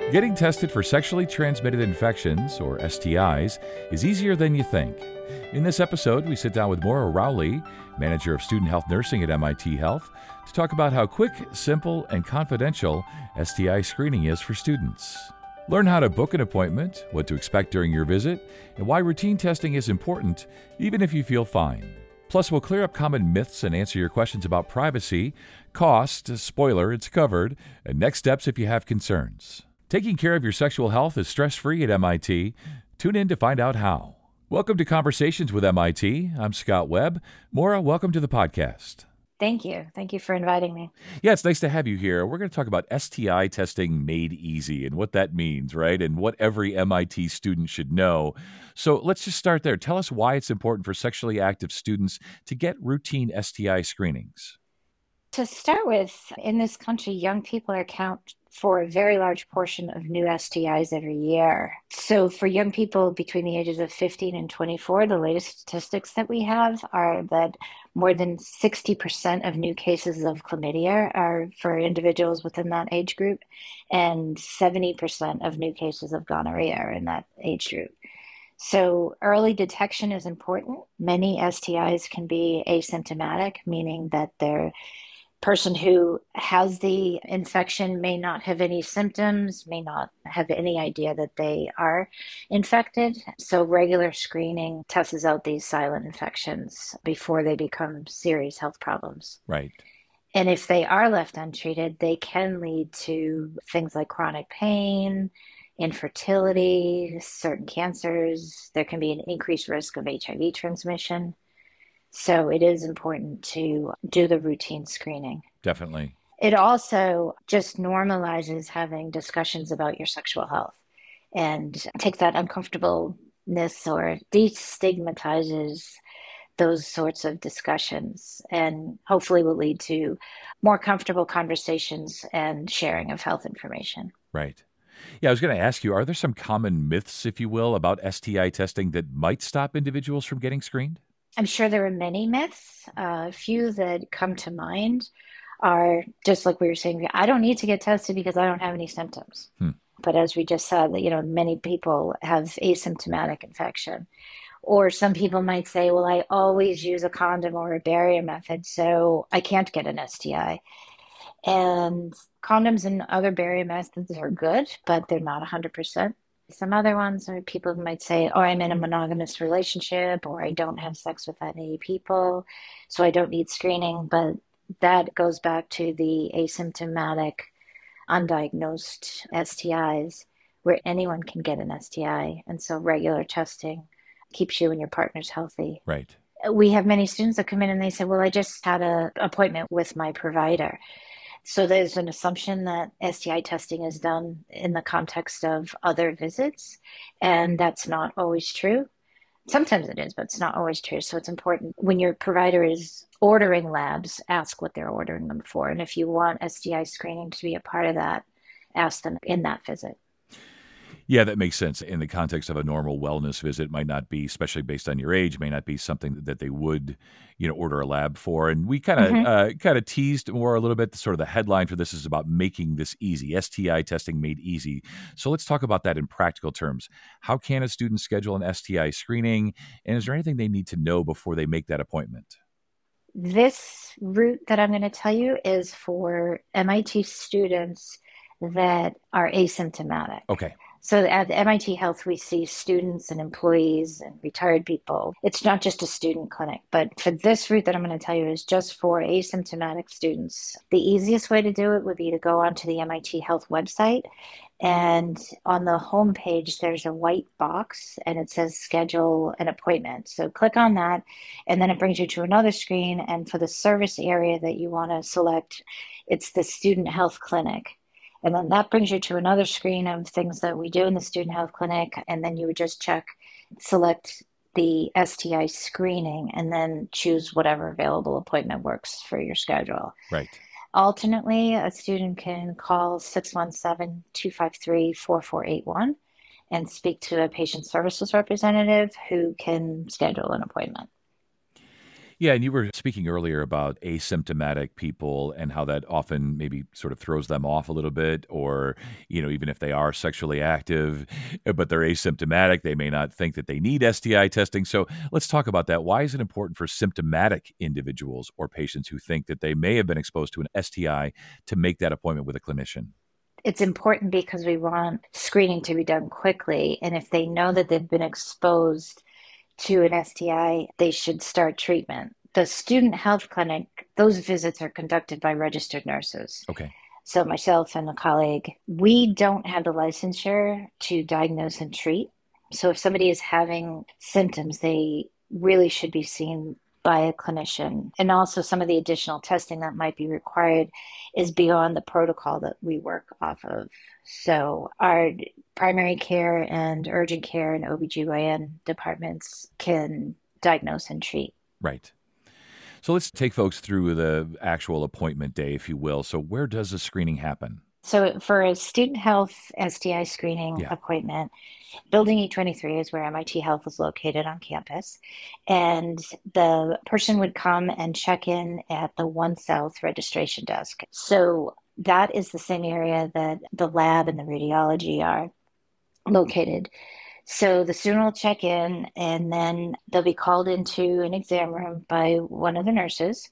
Getting tested for sexually transmitted infections, or STIs, is easier than you think. In this episode, we sit down with Maura Rowley, Manager of Student Health Nursing at MIT Health, to talk about how quick, simple, and confidential STI screening is for students. Learn how to book an appointment, what to expect during your visit, and why routine testing is important, even if you feel fine. Plus, we'll clear up common myths and answer your questions about privacy, cost, spoiler, it's covered, and next steps if you have concerns. Taking care of your sexual health is stress-free at MIT. Tune in to find out how. Welcome to Conversations with MIT. I'm Scott Webb. Maura, welcome to the podcast. Thank you. Thank you for inviting me. Yeah, it's nice to have you here. We're going to talk about STI testing made easy and what that means, right? And what every MIT student should know. So let's just start there. Tell us why it's important for sexually active students to get routine STI screenings. To start with, in this country, young people account for a very large portion of new STIs every year. So for young people between the ages of 15 and 24, the latest statistics that we have are that more than 60% of new cases of chlamydia are for individuals within that age group, and 70% of new cases of gonorrhea are in that age group. So early detection is important. Many STIs can be asymptomatic, meaning that their person who has the infection may not have any symptoms, may not have any idea that they are infected. So regular screening tests out these silent infections before they become serious health problems. Right. And if they are left untreated, they can lead to things like chronic pain, infertility, certain cancers. There can be an increased risk of HIV transmission. So it is important to do the routine screening. Definitely. It also just normalizes having discussions about your sexual health and takes that uncomfortableness or destigmatizes those sorts of discussions, and hopefully will lead to more comfortable conversations and sharing of health information. Right. Yeah, I was going to ask you, are there some common myths, if you will, about STI testing that might stop individuals from getting screened? I'm sure there are many myths. A few that come to mind are just like we were saying, I don't need to get tested because I don't have any symptoms. But as we just said, many people have asymptomatic infection. Or some people might say, well, I always use a condom or a barrier method, so I can't get an STI. And condoms and other barrier methods are good, but they're not 100%. Some other ones are people might say, oh, I'm in a monogamous relationship, or I don't have sex with that many people, so I don't need screening. But that goes back to the asymptomatic, undiagnosed STIs, where anyone can get an STI. And so regular testing keeps you and your partners healthy. Right. We have many students that come in and they say, well, I just had an appointment with my provider. So there's an assumption that STI testing is done in the context of other visits, and that's not always true. Sometimes it is, but it's not always true. So it's important when your provider is ordering labs, ask what they're ordering them for. And if you want STI screening to be a part of that, ask them in that visit. Yeah, that makes sense. In the context of a normal wellness visit, might not be, especially based on your age, may not be something that they would, order a lab for. And we kind of teased more a little bit. Sort of the headline for this is about making this easy, STI testing made easy. So let's talk about that in practical terms. How can a student schedule an STI screening? And is there anything they need to know before they make that appointment? This route that I'm going to tell you is for MIT students that are asymptomatic. Okay. So at MIT Health, we see students and employees and retired people. It's not just a student clinic, but for this route that I'm going to tell you is just for asymptomatic students. The easiest way to do it would be to go onto the MIT Health website, and on the home page, there's a white box and it says schedule an appointment. So click on that, and then it brings you to another screen. And for the service area that you want to select, it's the student health clinic. And then that brings you to another screen of things that we do in the student health clinic. And then you would just select the STI screening, and then choose whatever available appointment works for your schedule. Right. Alternately, a student can call 617-253-4481 and speak to a patient services representative who can schedule an appointment. Yeah, and you were speaking earlier about asymptomatic people and how that often maybe sort of throws them off a little bit, or, even if they are sexually active, but they're asymptomatic, they may not think that they need STI testing. So let's talk about that. Why is it important for symptomatic individuals or patients who think that they may have been exposed to an STI to make that appointment with a clinician? It's important because we want screening to be done quickly. And if they know that they've been exposed to an STI, they should start treatment. The student health clinic, those visits are conducted by registered nurses. Okay. So myself and a colleague, we don't have the licensure to diagnose and treat. So if somebody is having symptoms, they really should be seen by a clinician. And also some of the additional testing that might be required is beyond the protocol that we work off of. So our primary care and urgent care and OBGYN departments can diagnose and treat. Right. So let's take folks through the actual appointment day, if you will. So where does the screening happen? So for a student health STI screening Yeah. appointment, Building E23 is where MIT Health is located on campus. And the person would come and check in at the One South registration desk. So that is the same area that the lab and the radiology are located. So the student will check in and then they'll be called into an exam room by one of the nurses.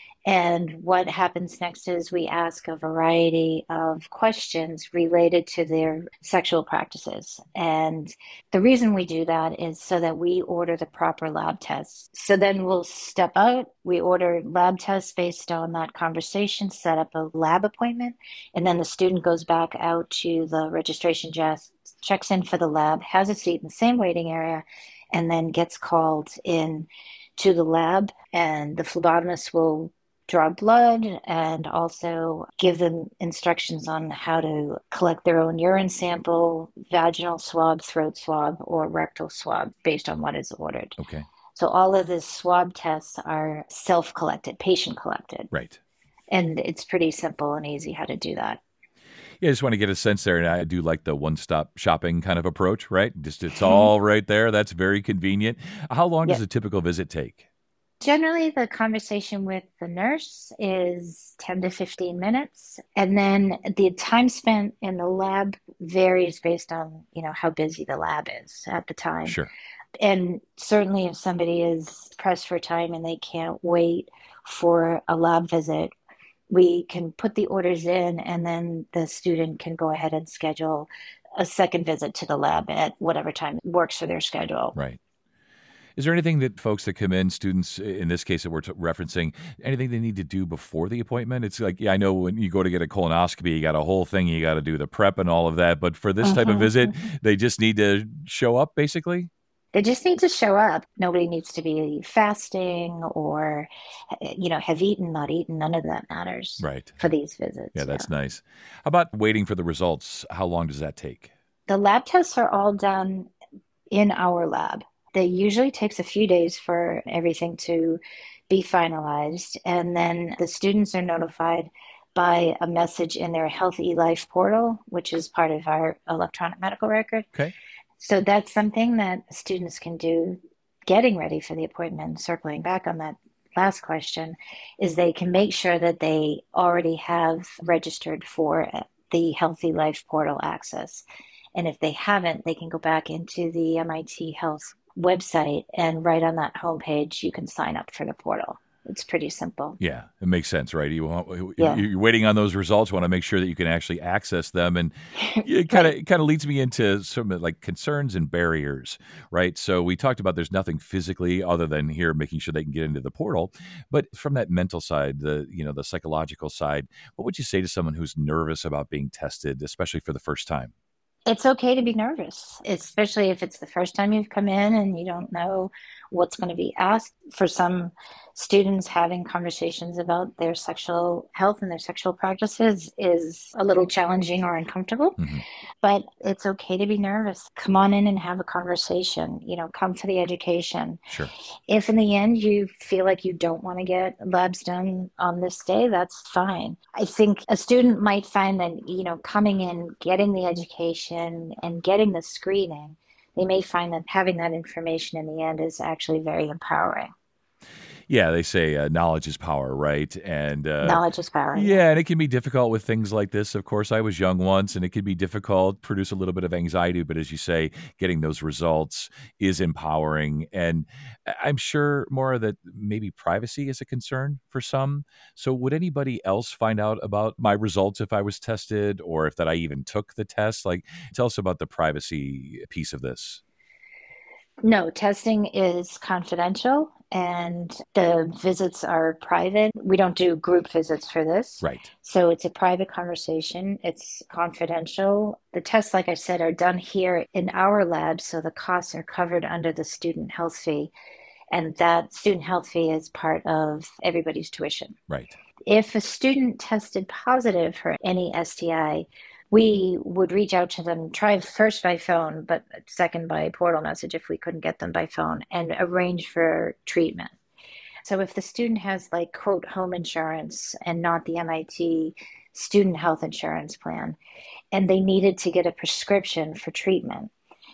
And what happens next is we ask a variety of questions related to their sexual practices. And the reason we do that is so that we order the proper lab tests. So then we'll step out, we order lab tests based on that conversation, set up a lab appointment, and then the student goes back out to the registration desk, checks in for the lab, has a seat in the same waiting area, and then gets called in to the lab, and the phlebotomist will draw blood and also give them instructions on how to collect their own urine sample, vaginal swab, throat swab, or rectal swab based on what is ordered. Okay. So all of the swab tests are self-collected, patient collected. Right. And it's pretty simple and easy how to do that. Yeah, I just want to get a sense there. And I do like the one-stop shopping kind of approach, right? Just it's all right there. That's very convenient. How long does Yep. a typical visit take? Generally, the conversation with the nurse is 10 to 15 minutes. And then the time spent in the lab varies based on, how busy the lab is at the time. Sure. And certainly if somebody is pressed for time and they can't wait for a lab visit, we can put the orders in and then the student can go ahead and schedule a second visit to the lab at whatever time works for their schedule. Right. Is there anything that folks that come in, students in this case that we're referencing, anything they need to do before the appointment? It's like, yeah, I know when you go to get a colonoscopy, you got a whole thing, you got to do the prep and all of that. But for this type of visit, they just need to show up, basically? They just need to show up. Nobody needs to be fasting or, have eaten, not eaten. None of that matters Right. for these visits. Yeah, that's nice. How about waiting for the results? How long does that take? The lab tests are all done in our lab. It usually takes a few days for everything to be finalized. And then the students are notified by a message in their Health eLife portal, which is part of our electronic medical record. Okay. So that's something that students can do getting ready for the appointment. Circling back on that last question, is they can make sure that they already have registered for the Health eLife portal access. And if they haven't, they can go back into the MIT Health website and right on that homepage, you can sign up for the portal. It's pretty simple. Yeah, it makes sense, right? Yeah. You're waiting on those results. Want to make sure that you can actually access them, and it kind of leads me into some like concerns and barriers, right? So we talked about there's nothing physically other than here making sure they can get into the portal, but from that mental side, the psychological side, what would you say to someone who's nervous about being tested, especially for the first time? It's okay to be nervous, especially if it's the first time you've come in and you don't know what's going to be asked. For some students, having conversations about their sexual health and their sexual practices is a little challenging or uncomfortable, Mm-hmm. but it's okay to be nervous. Come on in and have a conversation, come for the education. Sure. If in the end you feel like you don't want to get labs done on this day, that's fine. I think a student might find that, coming in, getting the education and getting the screening, they may find that having that information in the end is actually very empowering. Yeah, they say knowledge is power, right? And Knowledge is power. yeah, and it can be difficult with things like this. Of course, I was young once, and it can be difficult, produce a little bit of anxiety. But as you say, getting those results is empowering. And I'm sure, Maura, that maybe privacy is a concern for some. So would anybody else find out about my results if I was tested, or if that I even took the test? Like, tell us about the privacy piece of this. No, testing is confidential and the visits are private. We don't do group visits for this. Right. So it's a private conversation. It's confidential. The tests, like I said, are done here in our lab. So the costs are covered under the student health fee. And that student health fee is part of everybody's tuition. Right. If a student tested positive for any STI, we would reach out to them, try first by phone, but second by portal message if we couldn't get them by phone, and arrange for treatment. So if the student has like quote home insurance and not the MIT student health insurance plan, and they needed to get a prescription for treatment,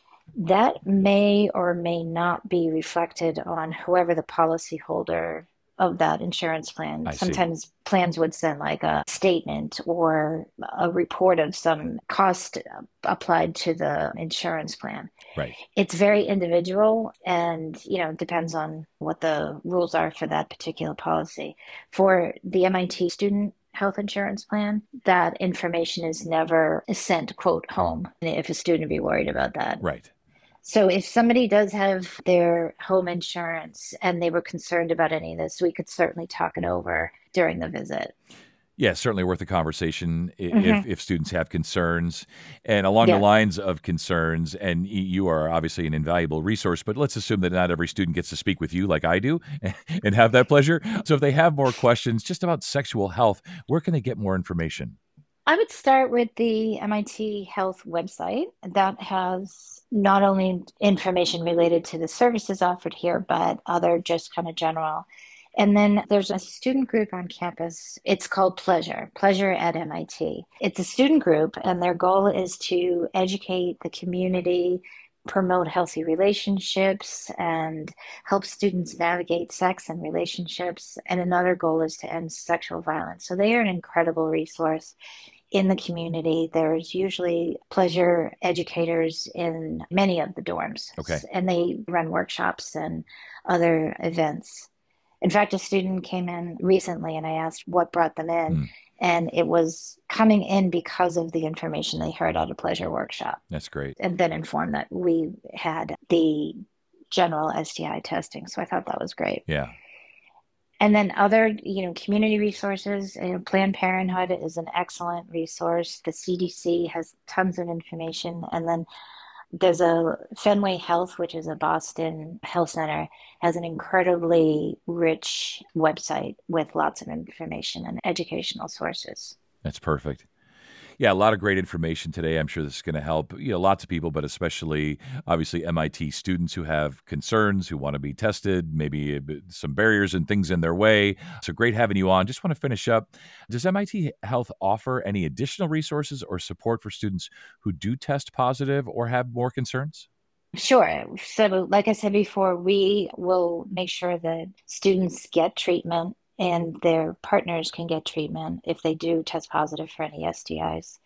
that may or may not be reflected on whoever the policyholder of that insurance plan. I see. Sometimes plans would send like a statement or a report of some cost applied to the insurance plan. Right. It's very individual and, depends on what the rules are for that particular policy. For the MIT student health insurance plan, that information is never sent, quote, home, if a student would be worried about that. Right. So if somebody does have their home insurance and they were concerned about any of this, we could certainly talk it over during the visit. Yeah, certainly worth a conversation Mm-hmm. if students have concerns. And along the Yeah. lines of concerns, and you are obviously an invaluable resource, but let's assume that not every student gets to speak with you like I do and have that pleasure. So if they have more questions just about sexual health, where can they get more information? I would start with the MIT Health website that has not only information related to the services offered here, but other just kind of general. And then there's a student group on campus. It's called Pleasure at MIT. It's a student group, and their goal is to educate the community, promote healthy relationships, and help students navigate sex and relationships. And another goal is to end sexual violence. So they are an incredible resource in the community. There's usually pleasure educators in many of the dorms. Okay. And they run workshops and other events. In fact, a student came in recently and I asked what brought them in. And it was coming in because of the information they heard at a pleasure workshop. That's great. And then informed that we had the general STI testing. So I thought that was great. Yeah. And then other, community resources. Planned Parenthood is an excellent resource. The CDC has tons of information. And then there's a Fenway Health, which is a Boston health center, has an incredibly rich website with lots of information and educational sources. That's perfect. Yeah, a lot of great information today. I'm sure this is going to help lots of people, but especially obviously MIT students who have concerns, who want to be tested, maybe some barriers and things in their way. So great having you on. Just want to finish up. Does MIT Health offer any additional resources or support for students who do test positive or have more concerns? Sure. So like I said before, we will make sure that students get treatment and their partners can get treatment if they do test positive for any STIs.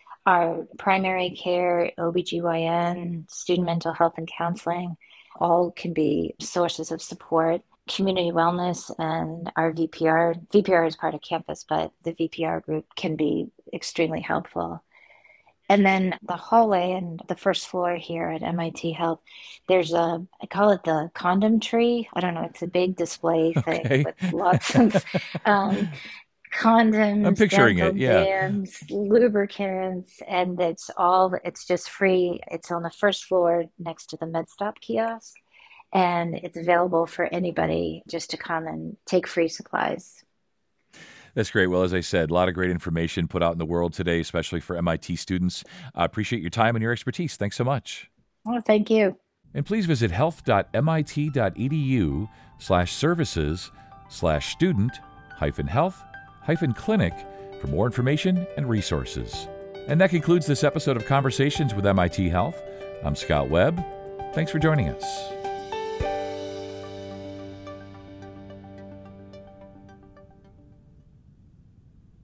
Our primary care, OBGYN, student mental health and counseling, all can be sources of support. Community wellness and our VPR. VPR is part of campus, but the VPR group can be extremely helpful. And then the hallway and the first floor here at MIT Health, there's I call it the condom tree. I don't know, it's a big display thing with lots of condoms, I'm picturing it, yeah. dams, lubricants, and it's just free. It's on the first floor next to the MedStop kiosk, and it's available for anybody just to come and take free supplies. That's great. Well, as I said, a lot of great information put out in the world today, especially for MIT students. I appreciate your time and your expertise. Thanks so much. Oh, thank you. And please visit health.mit.edu/services/student-health-clinic for more information and resources. And that concludes this episode of Conversations with MIT Health. I'm Scott Webb. Thanks for joining us.